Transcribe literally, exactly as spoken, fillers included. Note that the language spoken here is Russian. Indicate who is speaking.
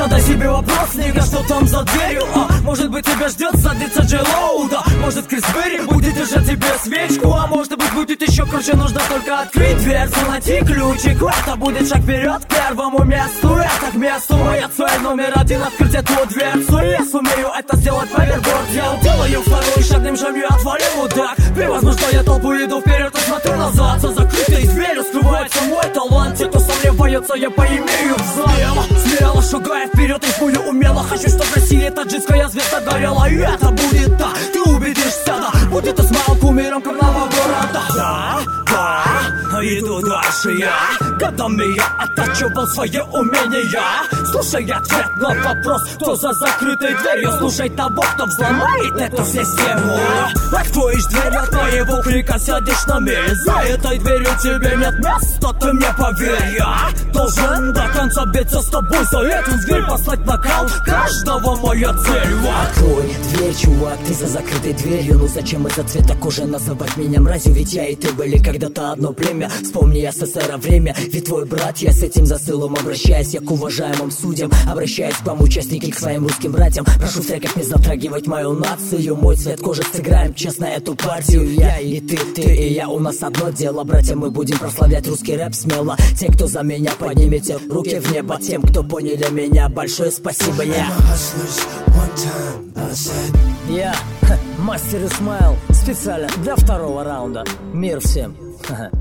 Speaker 1: Задай себе вопрос, ника, что там за дверью? А может быть тебя ждет задница Джей Лоу, да? Может Крис Берри будет держать тебе свечку? А может быть будет еще круче, нужно только открыть дверцу, найти ключик. Это будет шаг вперед к первому месту. Это к месту, моя цель номер один — открыть эту дверцу. И я сумею это сделать, поверборд. Я уделаю второй шаг, ним жем, я отвалю мудак. Превозмождая толпу, иду вперед и смотрю назад. За закрытой дверью скрывается мой талант. Те, кто сомневается, я поимею взаимно. Смело шагая вперед, рифмую умело. Хочу, чтобы в России эта джинская звезда горела. И это будет так, ты убедишься, да. Будет и смайл кумиром карнавала города. Да, да, иду дальше я. Годами я оттачивал свои умения. Слушай ответ на вопрос, кто за закрытой дверью. Слушай того, кто взломает эту систему. Откроешь дверь, от твоего крика сядешь на мель. За этой дверью тебе нет места, ты мне поверь. Я должен до конца биться с тобой. За эту дверь послать накал каждого моя цель.
Speaker 2: Открой дверь, чувак, ты за закрытой дверью. Ну зачем из-за цвета кожи называть меня мразью? Ведь я и ты были когда-то одно племя. Вспомни СССР время, ведь твой брат, я с этим засылом обращаюсь. Я к уважаемым судьям, обращаюсь к вам, участники, к своим русским братьям. Прошу в церковь не затрагивать мою нацию. Мой цвет кожи, сыграем честно эту партию. Я и ты, ты и я, у нас одно дело. Братья, мы будем прославлять русский рэп смело. Те, кто за меня, поднимите руки в небо. Тем, кто поняли меня, большое спасибо. Я Я, мастер Исмайл, специально для второго раунда. Мир всем.